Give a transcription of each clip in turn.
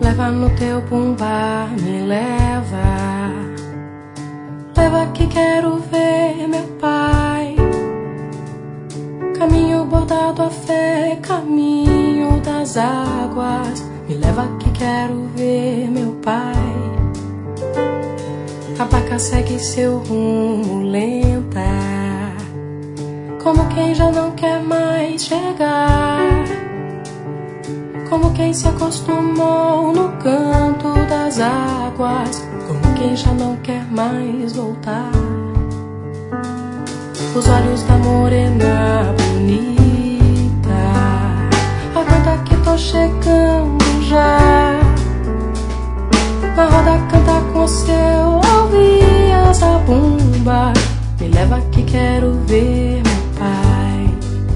Leva no teu bumbá, me leva. Leva que quero ver meu pai. Caminho bordado a fé, caminho das águas. Me leva que quero ver meu pai. A barca segue seu rumo lenta, como quem já não quer mais chegar, como quem se acostumou no canto das águas, como quem já não quer mais voltar. Os olhos da morena bonita, aguenta que tô chegando já. Na roda canta com seu ouvir essa bomba. Me leva que quero ver meu pai.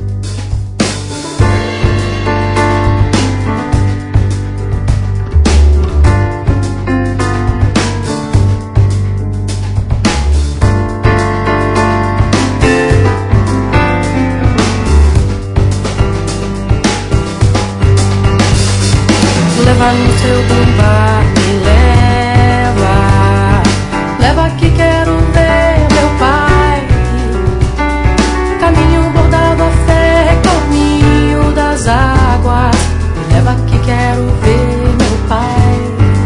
Leva no seu bumbá, me leva. Leva que quero ver meu pai. Caminho bordado a fé, caminho das águas. Me leva que quero ver meu pai.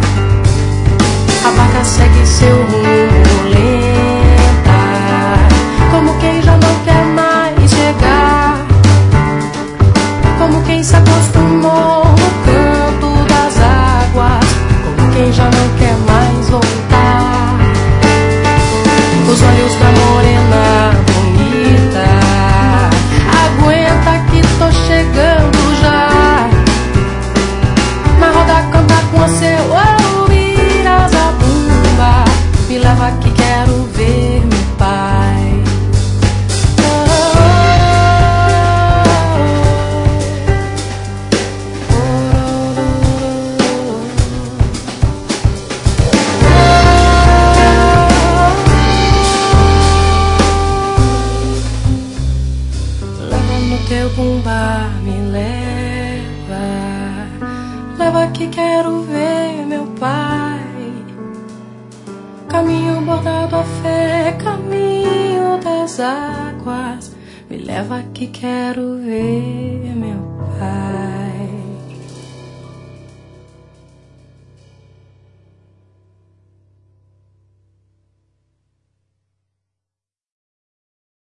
A barca segue seu rumo lenta, como quem já não quer mais chegar, como quem se acostumou no canto das águas, como quem já não quer mais voltar. Os olhos da morena bonita, aguenta que tô chegando já. Na roda canta com seu ouvir a zabumba. Me leva que quero ver meu pai. Teu bumbá, me leva. Leva que quero ver meu pai. Caminho bordado a fé, caminho das águas. Me leva que quero ver